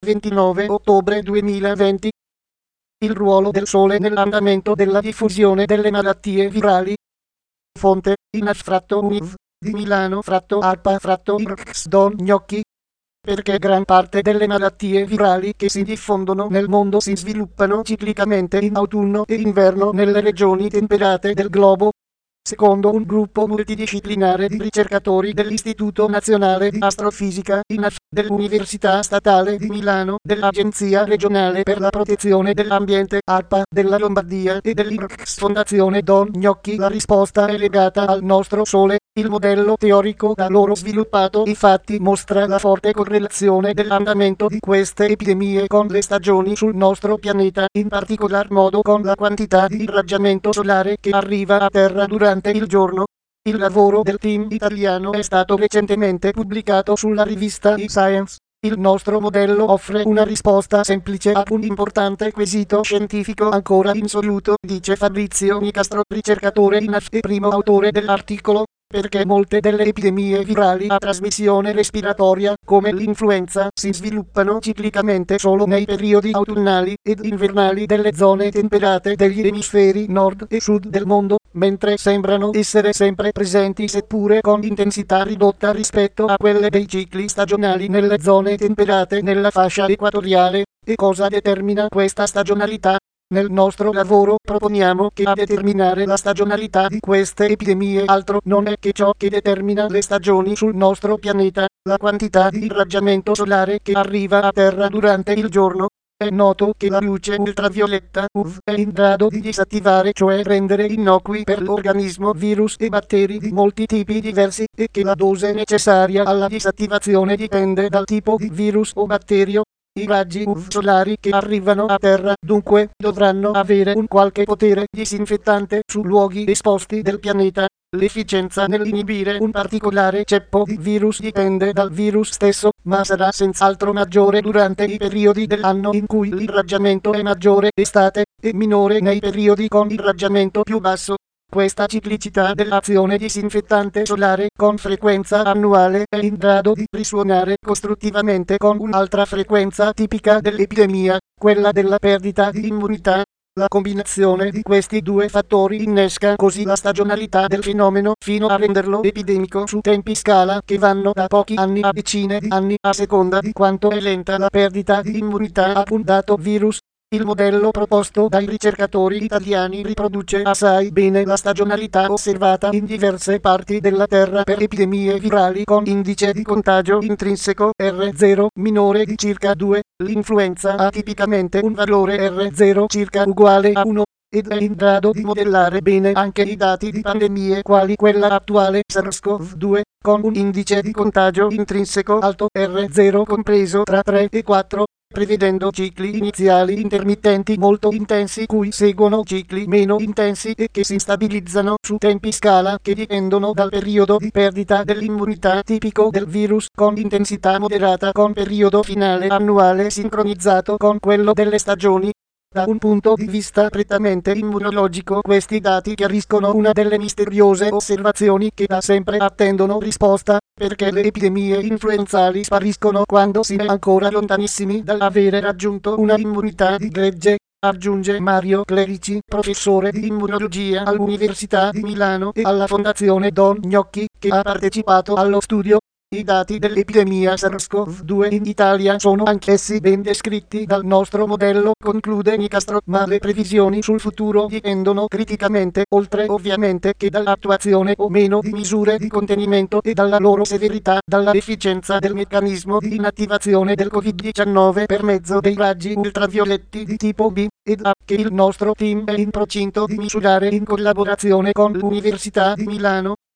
29 ottobre 2020. Il ruolo del Sole nell'andamento della diffusione delle malattie virali. Fonte: INAF-UNIV di Milano-ARPA-IRCS-DON Gnocchi. Perché gran parte delle malattie virali che si diffondono nel mondo si sviluppano ciclicamente in autunno e inverno nelle regioni temperate del globo. Secondo un gruppo multidisciplinare di ricercatori dell'Istituto Nazionale di Astrofisica INAF, dell'Università Statale di Milano, dell'Agenzia Regionale per la Protezione dell'Ambiente ARPA della Lombardia e dell'IRCS Fondazione Don Gnocchi, la risposta è legata al nostro Sole. Il modello teorico da loro sviluppato infatti mostra la forte correlazione dell'andamento di queste epidemie con le stagioni sul nostro pianeta, in particolar modo con la quantità di irraggiamento solare che arriva a Terra durante il giorno. Il lavoro del team italiano è stato recentemente pubblicato sulla rivista eScience. Il nostro modello offre una risposta semplice a un importante quesito scientifico ancora insoluto, dice Fabrizio Nicastro, ricercatore INAF e primo autore dell'articolo. Perché molte delle epidemie virali a trasmissione respiratoria, come l'influenza, si sviluppano ciclicamente solo nei periodi autunnali ed invernali delle zone temperate degli emisferi nord e sud del mondo, mentre sembrano essere sempre presenti seppure con intensità ridotta rispetto a quelle dei cicli stagionali nelle zone temperate nella fascia equatoriale. E cosa determina questa stagionalità? Nel nostro lavoro proponiamo che a determinare la stagionalità di queste epidemie altro non è che ciò che determina le stagioni sul nostro pianeta, la quantità di irraggiamento solare che arriva a Terra durante il giorno. È noto che la luce ultravioletta UV è in grado di disattivare, cioè rendere innocui per l'organismo virus e batteri di molti tipi diversi, e che la dose necessaria alla disattivazione dipende dal tipo di virus o batterio. I raggi UV solari che arrivano a Terra, dunque, dovranno avere un qualche potere disinfettante su luoghi esposti del pianeta. L'efficienza nell'inibire un particolare ceppo di virus dipende dal virus stesso, ma sarà senz'altro maggiore durante i periodi dell'anno in cui l'irraggiamento è maggiore, estate, e minore nei periodi con irraggiamento più basso. Questa ciclicità dell'azione disinfettante solare con frequenza annuale è in grado di risuonare costruttivamente con un'altra frequenza tipica dell'epidemia, quella della perdita di immunità. La combinazione di questi due fattori innesca così la stagionalità del fenomeno fino a renderlo epidemico su tempi scala che vanno da pochi anni a decine di anni a seconda di quanto è lenta la perdita di immunità a un dato virus. Il modello proposto dai ricercatori italiani riproduce assai bene la stagionalità osservata in diverse parti della Terra per epidemie virali con indice di contagio intrinseco R0 minore di circa 2. L'influenza ha tipicamente un valore R0 circa uguale a 1, ed è in grado di modellare bene anche i dati di pandemie quali quella attuale SARS-CoV-2, con un indice di contagio intrinseco alto R0 compreso tra 3 e 4. Prevedendo cicli iniziali intermittenti molto intensi cui seguono cicli meno intensi e che si stabilizzano su tempi scala che dipendono dal periodo di perdita dell'immunità tipico del virus, con intensità moderata con periodo finale annuale sincronizzato con quello delle stagioni. Da un punto di vista prettamente immunologico, questi dati chiariscono una delle misteriose osservazioni che da sempre attendono risposta, perché le epidemie influenzali spariscono quando si è ancora lontanissimi dall'avere raggiunto una immunità di gregge, aggiunge Mario Clerici, professore di immunologia all'Università di Milano e alla Fondazione Don Gnocchi, che ha partecipato allo studio. I dati dell'epidemia SARS-CoV-2 in Italia sono anch'essi ben descritti dal nostro modello, conclude Nicastro, ma le previsioni sul futuro dipendono criticamente, oltre ovviamente che dall'attuazione o meno di misure di contenimento e dalla loro severità, dalla efficienza del meccanismo di inattivazione del Covid-19 per mezzo dei raggi ultravioletti di tipo B, ed A, che il nostro team è in procinto di misurare in collaborazione con l'Università di Milano.